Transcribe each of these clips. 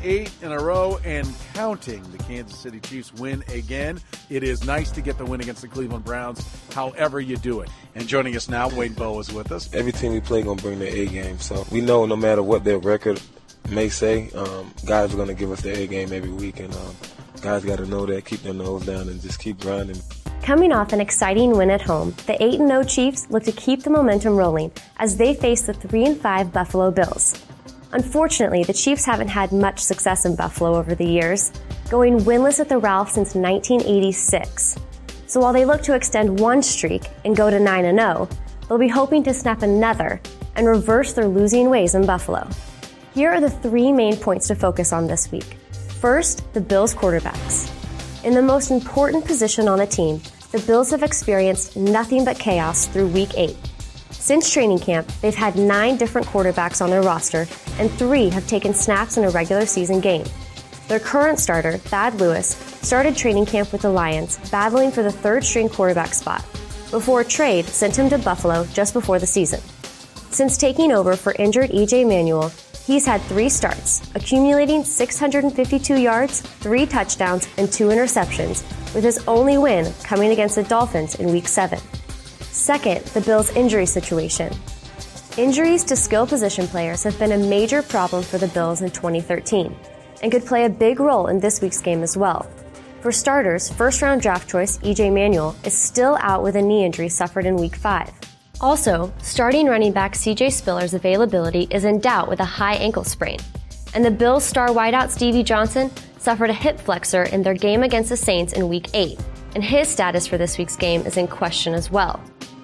8 in a row and counting. The Kansas City Chiefs win again. It is nice to get the win against the Cleveland Browns, however you do it. And joining us now, Wade Bowe is with us. Every team we play going to bring their A game. So we know no matter what their record may say, guys are going to give us their A game every week. And guys got to know that, keep their nose down, and just keep grinding. Coming off an exciting win at home, the 8-0 Chiefs look to keep the momentum rolling as they face the 3-5 Buffalo Bills. Unfortunately, the Chiefs haven't had much success in Buffalo over the years, going winless at the Ralph since 1986. So while they look to extend one streak and go to 9-0, they'll be hoping to snap another and reverse their losing ways in Buffalo. Here are the 3 main points to focus on this week. First, the Bills' quarterbacks. In the most important position on the team, the Bills have experienced nothing but chaos through Week 8. Since training camp, they've had 9 different quarterbacks on their roster, and 3 have taken snaps in a regular season game. Their current starter, Thad Lewis, started training camp with the Lions, battling for the 3rd-string quarterback spot, before a trade sent him to Buffalo just before the season. Since taking over for injured E.J. Manuel, he's had 3 starts, accumulating 652 yards, 3 touchdowns, and 2 interceptions, with his only win coming against the Dolphins in Week 7. Second, the Bills' injury situation. Injuries to skill position players have been a major problem for the Bills in 2013, and could play a big role in this week's game as well. For starters, first-round draft choice E.J. Manuel is still out with a knee injury suffered in Week 5. Also, starting running back C.J. Spiller's availability is in doubt with a high ankle sprain, and the Bills' star wideout Stevie Johnson suffered a hip flexor in their game against the Saints in Week 8, and his status for this week's game is in question as well.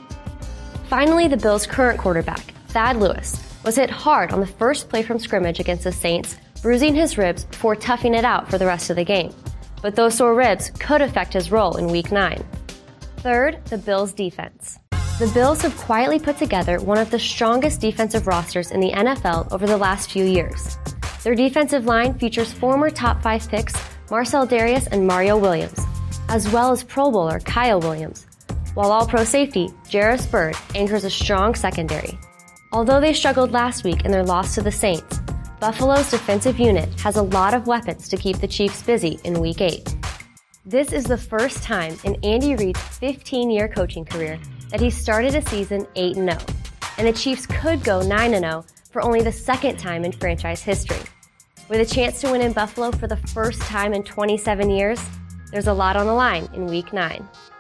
Finally, the Bills' current quarterback, Thad Lewis, was hit hard on the first play from scrimmage against the Saints, bruising his ribs before toughing it out for the rest of the game. But those sore ribs could affect his role in Week 9. Third, the Bills' defense. The Bills have quietly put together one of the strongest defensive rosters in the NFL over the last few years. Their defensive line features former top 5 picks Marcell Dareus and Mario Williams, as well as Pro Bowler Kyle Williams, while All-Pro safety Jairus Byrd anchors a strong secondary. Although they struggled last week in their loss to the Saints, Buffalo's defensive unit has a lot of weapons to keep the Chiefs busy in Week 8. This is the first time in Andy Reid's 15-year coaching career that he started a season 8-0, and the Chiefs could go 9-0 for only the 2nd time in franchise history. With a chance to win in Buffalo for the first time in 27 years, there's a lot on the line in Week 9.